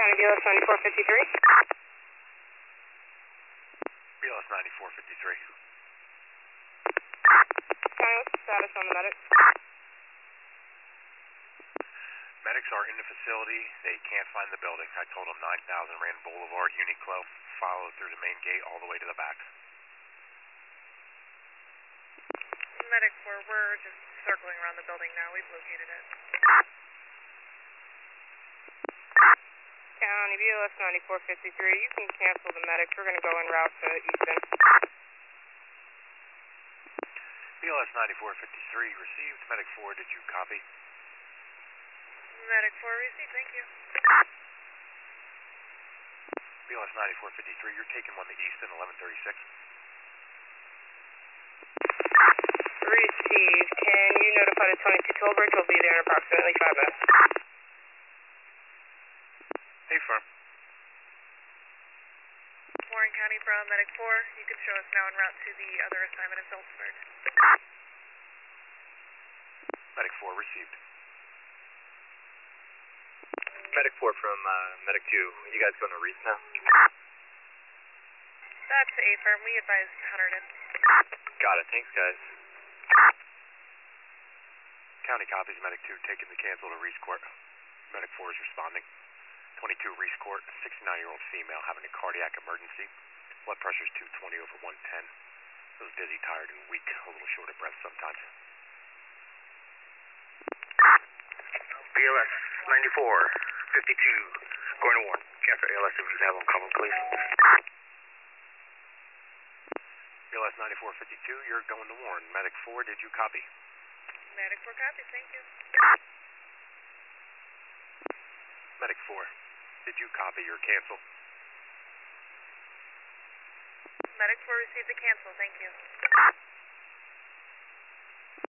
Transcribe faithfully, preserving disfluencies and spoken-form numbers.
County B L S ninety-four fifty-three. B L S ninety-four fifty-three. County, what's the status on the medic? Medics are in the facility. They can't find the building. I told them nine thousand Rand Boulevard, Uniqlo, follow through the main gate all the way to the back. Medic four, we're just circling around the building now. We've located it. County B L S ninety-four fifty-three, you can cancel the medics. We're going to go en route to Easton. B L S ninety-four fifty-three received. Medic four, did you copy? Medic four received, thank you. B L S ninety-four fifty-three, you're taking one to Easton, eleven thirty-six. Received. Can you notify the twenty-two toll bridge? We'll be there in approximately five minutes. Hey, firm. Warren County from Medic four, you can show us now en route to the other assignment in Phillipsburg. Medic four received. Medic four from uh, Medic two, you guys going to Reese now? That's A firm, we advised Hunterdon. Got it, thanks guys. County copies. Medic two taking the cancel to Reese Court. Medic four is responding. twenty-two Reese Court, sixty-nine-year-old female having a cardiac emergency. Blood pressure is two twenty over one ten. Feels dizzy, tired, and weak. A little short of breath sometimes. B L S ninety-four fifty-two, going to Warren. Cancel A L S if you have on cover, please. B L S ninety-four fifty-two, you're going to Warren. Medic four, did you copy? Medic four copies, thank you. Medic four, did you copy your cancel? Medic four received the cancel, thank you.